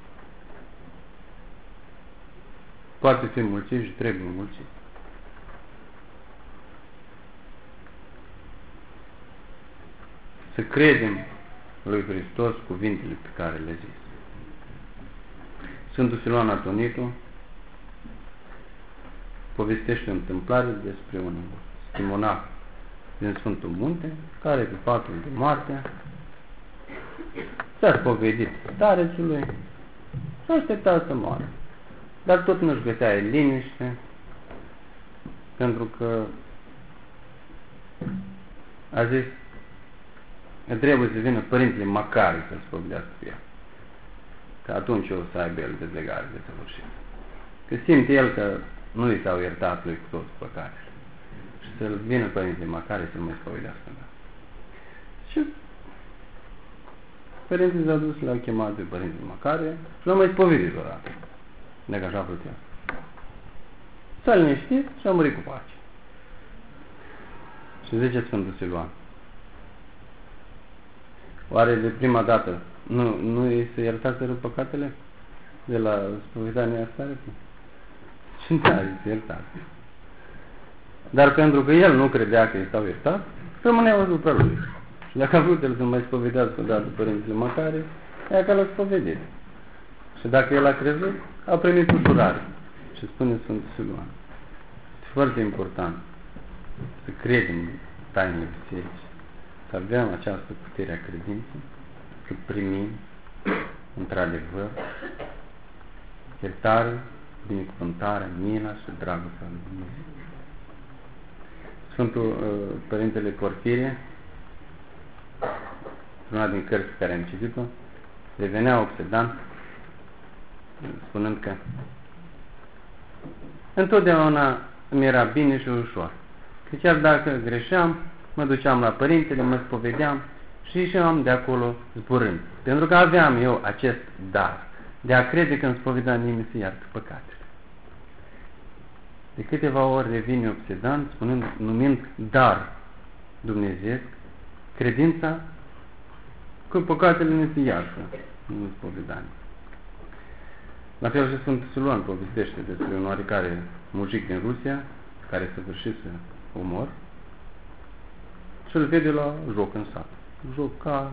poate fi mulțit și trebuie mulțit. Să credem lui Hristos cuvintele pe care le zis. Sfântul Siluan Atonitul povestește o întâmplare despre un schimonah din Sfântul Munte, care pe patul de moarte s-a spovedit starețului și aștepta să moară. Dar tot nu-și găsea liniște, pentru că a zis că trebuie să vină Părintele Macari să-l spovedească pe el. Că atunci o să aibă el dezlegare de săvârșit. Că simte el că nu i s-au iertat lui cu toți păcatele. Și să-l vină Părintele Macari să-l mai spovedească. Și Părintele s-a dus, l-au chemat pe Părintele Macari și l-au mai spovedit o dată. Dacă așa plătea. S-a liniștit și a murit cu pace. Și zice Sfântul Siluan: oare de prima dată nu îi se iertaseră păcatele de la spovedania starețului? Și nu îi se iertat. Dar pentru că el nu credea că îi s-au iertat, rămâneau asupra lui. Și dacă a vrut el să mai spovedească odată Părintele Macari, ea că l-a spovedit. Și dacă el a crezut, a primit ușurare. Și spune Sfântul Siluan: este foarte important să credem în tainele bisericii, să avem această putere a credinței, să primim într-adevăr iertare, binecuvântare, mila și dragostea lui Dumnezeu. Sfântul Părintele Porfirie, una din cărți pe care am citit-o, devenea obsedant, spunând că întotdeauna îmi era bine și ușor. Că chiar dacă greșeam, mă duceam la Părintele, mă spovedeam și ieșeam de acolo zburând. Pentru că aveam eu acest dar de a crede că în spovedanie mi se iartă păcatele. De câteva ori revine obsedant, numind dar dumnezeiesc, credința că păcatele ne se iartă în spovedanie. La fel și Sfântul Siluan povestește despre un oarecare mujic din Rusia care săvârșise omor și îl vede la joc în sat. Joca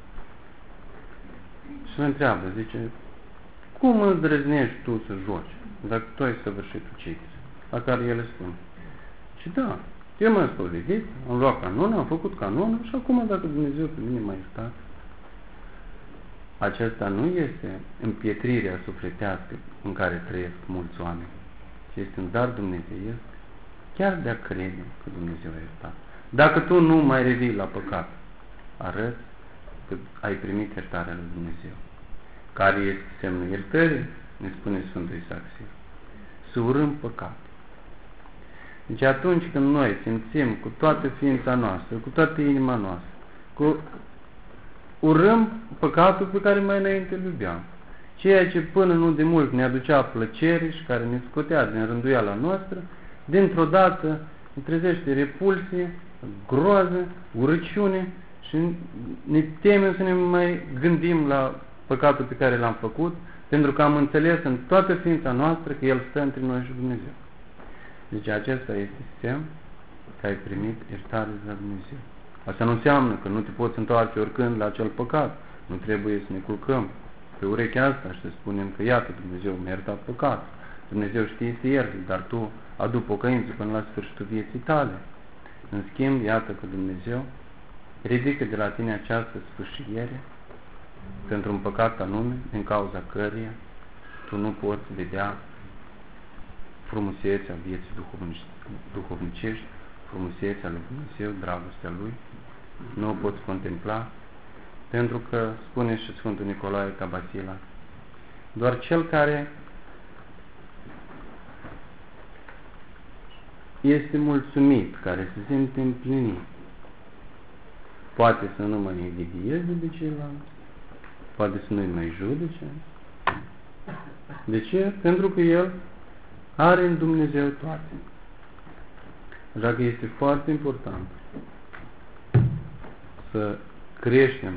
și îl întreabă, zice, cum îndrăznești tu să joci dacă tu ai săvârșit ucidere? La care el spune, și da, eu m-am spovedit, am luat canon, am făcut canon și acum dacă Dumnezeu pe mine m-a iertat. Aceasta nu este împietrirea sufletească în care trăiesc mulți oameni, ci este un dar dumnezeiesc, chiar de a crede că Dumnezeu a iertat. Dacă tu nu mai revii la păcat, arăți că ai primit iertarea lui Dumnezeu. Care este semnul iertării? Ne spune Sfântul Isaac Sir. Să urâm păcat. Deci atunci când noi simțim cu toată ființa noastră, cu toată inima noastră, urâm păcatul pe care mai înainte îl iubeam, ceea ce până nu de mult ne aducea plăcere și care ne scotea din rânduiala noastră, dintr-o dată ne trezește repulsie, groază, urăciune și ne temem să ne mai gândim la păcatul pe care l-am făcut, pentru că am înțeles în toată ființa noastră că El stă între noi și Dumnezeu. Deci acesta este semn că ai primit iertare de la Dumnezeu. Asta nu înseamnă că nu te poți întoarce oricând la acel păcat. Nu trebuie să ne culcăm pe urechea asta și să spunem că iată, Dumnezeu mi-a iertat păcatul. Dumnezeu știe să ierte, dar tu adu pocăință până la sfârșitul vieții tale. În schimb, iată că Dumnezeu ridică de la tine această sfârșiere pentru un păcat anume, din cauza căreia tu nu poți vedea frumusețea vieții duhovnicești, frumusețea lui Dumnezeu, dragostea Lui, nu o poți contempla, pentru că, spune și Sfântul Nicolae Cabasila, doar cel care este mulțumit, care se simte împlinit, poate să nu mai invidieze de ceilalți, poate să nu-i mai judece. De ce? Pentru că el are în Dumnezeu toate. Așa că este foarte important să creștem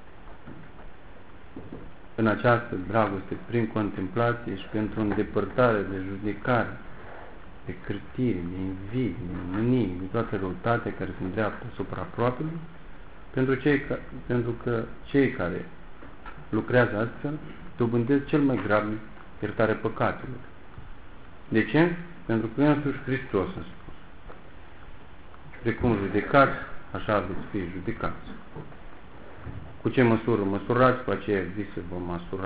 în această dragoste prin contemplație și pentru îndepărtare de judecare, de cârtire, de invidie, de mânie, de toată răutatea care se îndreaptă asupra aproapelui, pentru că cei care lucrează astfel dobândesc cel mai grabnic iertarea păcatelor. De ce? Pentru că însuși Hristos a spus: precum judecați, așa veți fi judecați. Cu ce măsură măsurați, cu aceea vi se vom măsura.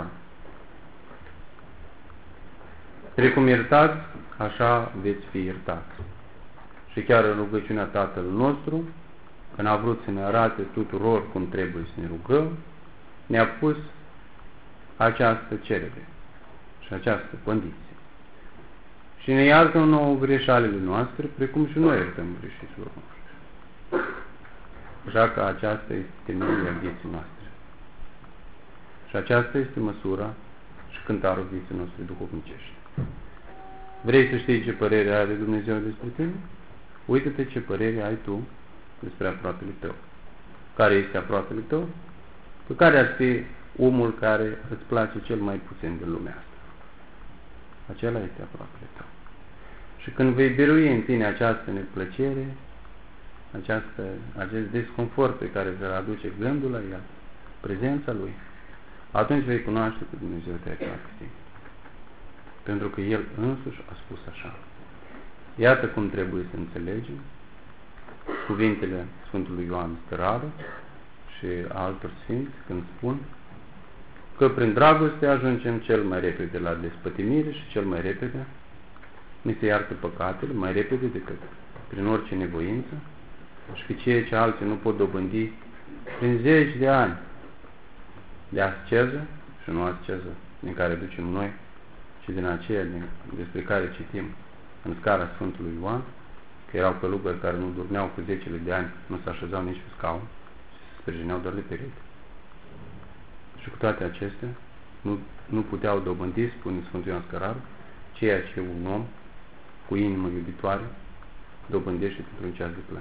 Precum iertați, așa veți fi iertați. Și chiar în rugăciunea Tatălui nostru, când a vrut să ne arate tuturor cum trebuie să ne rugăm, ne-a pus această cerere și această condiție. Și ne iartă nouă greșalele noastre, precum și noi iertăm greșiților noștri. Așa că aceasta este temelia vieții noastre. Și aceasta este măsura și cântarul vieții noastre duhovnicești. Vrei să știi ce părere are Dumnezeu despre tine? Uită-te ce părere ai tu despre aproapele tău. Care este aproapele tău? Pe care ar fi omul care îți place cel mai puțin din lumea asta. Acela este aproapele tău. Și când vei birui în tine această neplăcere, acest disconfort pe care îl aduce gândul la el, prezența lui, atunci vei cunoaște că Dumnezeu te-a iertat pe tine. Pentru că El însuși a spus așa. Iată cum trebuie să înțelegem cuvintele Sfântului Ioan Stărară și a altor sfinți când spun că prin dragoste ajungem cel mai repede la despătimire și cel mai repede ni se iartă păcatele, mai repede decât prin orice nevoință și că ceea ce alții nu pot dobândi prin 10 de ani de asceză și nu asceză din care ducem noi, ci din aceea despre care citim în scara Sfântului Ioan, că erau călugări care nu dormeau cu 10 de ani, nu se așezau nici pe scaun, sprijineau doar de pereți. Și cu toate acestea, nu puteau dobândi, spune Sfântul Ioan Scăraru, ceea ce un om cu inimă iubitoare dobândește pentru un ceas de plâns.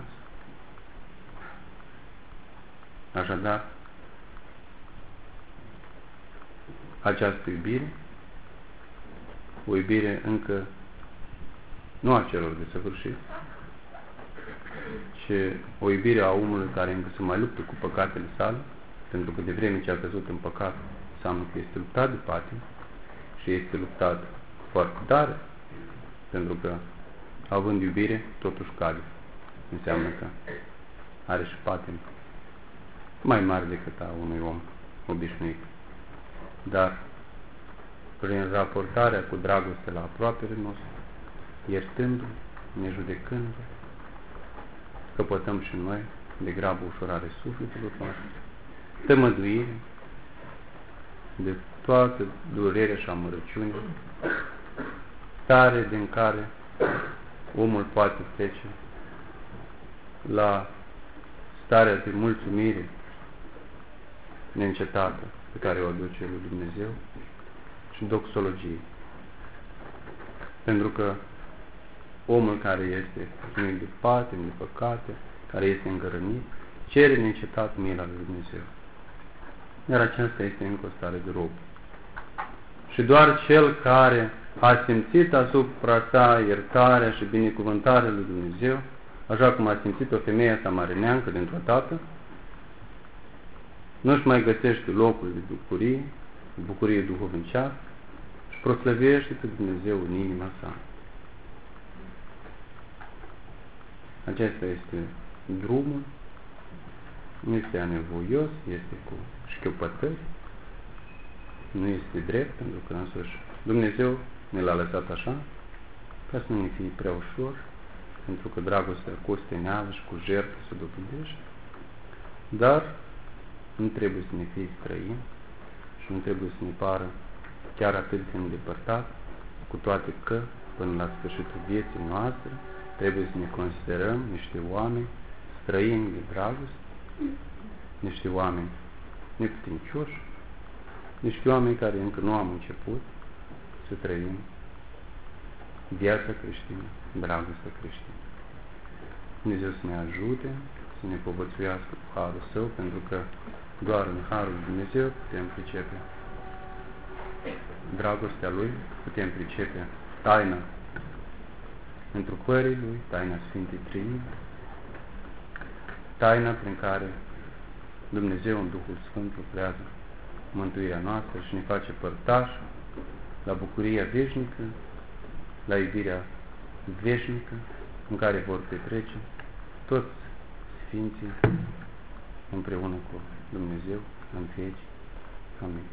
Așadar, această iubire, o iubire încă nu a celor desăvârșiți, ci o iubire a omului care încă se mai luptă cu păcatele sale, pentru că de vreme ce a căzut în păcat, înseamnă că este luptat de patim și este luptat foarte tare, pentru că, având iubire, totuși cade. Înseamnă că are și patim mai mare decât a unui om obișnuit. Dar, prin raportarea cu dragoste la aproapele nostru, iertându-l, nejudecându-l, căpătăm și noi de grabă ușurare sufletelor noastre, tămăduire de toată durerea și amărăciunea, stare din care omul poate trece la starea de mulțumire neîncetată pe care o aduce lui Dumnezeu și doxologie. Pentru că omul care este mulțumit de patim, de păcate, care este îngărănit, cere neîncetat mila lui Dumnezeu. Iar aceasta este încă o stare de rob. Și doar cel care a simțit asupra sa iertarea și binecuvântarea lui Dumnezeu, așa cum a simțit o femeie samarineancă dintr-o dată, nu-și mai găsește locul de bucurie duhovnicească și proslăvește pe Dumnezeu în inima sa. Acesta este drumul, nu este anevoios, este cu șchiopătări, nu este drept, pentru că însuși Dumnezeu ne l-a lăsat așa, ca să nu ne fie prea ușor, pentru că dragostea cu osteneală și cu jertfă se dobândește, dar nu trebuie să ne fie străin și nu trebuie să ne pară chiar atât de îndepărtat, cu toate că, până la sfârșitul vieții noastre, trebuie să ne considerăm niște oameni străini de dragoste, niște oameni neputincioși, niște oameni care încă nu am început să trăim viața creștină, dragostea creștină. Dumnezeu să ne ajute, să ne povățuiască cu harul Său, pentru că doar în harul Dumnezeu putem pricepe dragostea Lui, putem pricepe taina întrupării Lui, taina Sfintei Treimi, taina prin care Dumnezeu în Duhul Sfânt lucrează mântuirea noastră și ne face părtași la bucuria veșnică, la iubirea veșnică în care vor petrece toți Sfinții împreună cu Dumnezeu în veci. Amin.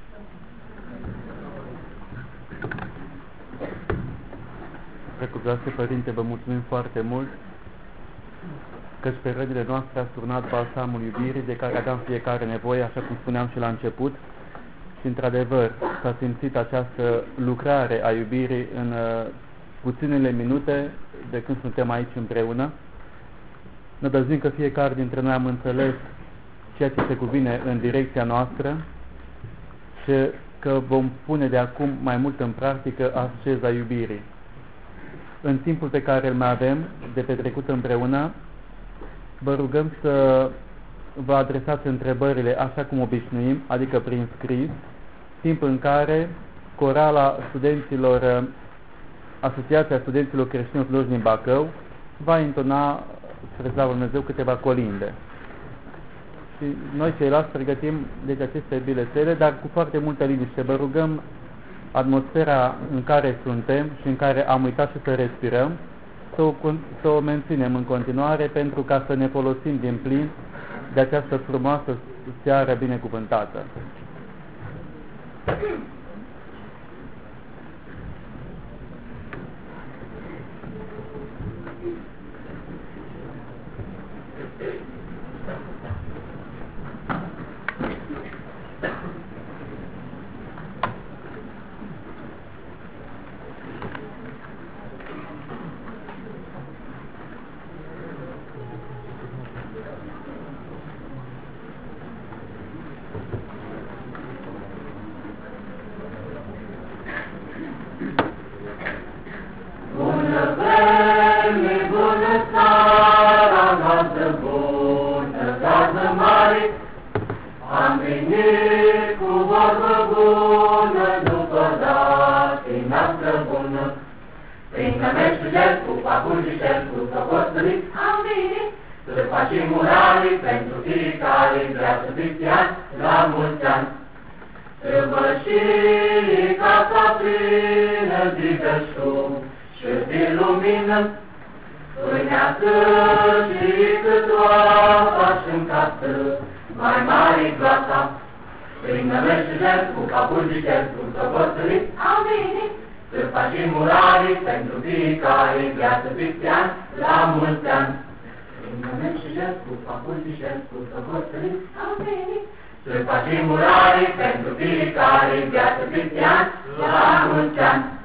Precuviaște Părinte, vă mulțumim foarte mult că pe rănile noastre a turnat balsamul iubirii de care aveam fiecare nevoie, așa cum spuneam și la început, și într-adevăr s-a simțit această lucrare a iubirii în puținele minute de când suntem aici împreună. Nădăjduim că fiecare dintre noi am înțeles ceea ce se cuvine în direcția noastră și că vom pune de acum mai mult în practică asceza iubirii. În timpul pe care îl mai avem de petrecut împreună, vă rugăm să vă adresați întrebările așa cum obișnuim, adică prin scris, timp în care corala studenților, Asociația Studenților Creștini Ortodoxi din Bacău va intona, spre slavă Lui Dumnezeu, câteva colinde. Și noi ceilalți pregătim deci aceste biletele, dar cu foarte multă liniște. Vă rugăm atmosfera în care suntem și în care am uitat și să respirăm, să o menținem în continuare pentru ca să ne folosim din plin de această frumoasă seară binecuvântată. mergi cu cer, cu papul și cer, cu săpăstărit, am venit. Să facem moralii pentru fiecare viață cristian, la mulți ani. Săvârșii casa plină de belșug și de lumină, pâineasă și cât oapa și-n casă, mai mare gloata. Prin mergi și cer, cu capul și cer, cu săpăstărit, am venit. Să facem moralii pentru fiecare viață cristian, la mulți ani. Mergi și cer, cu papul și cer, cu săpăstărit, am venit. Să facem moralii pentru fiecare viață cristian, la mulți ani.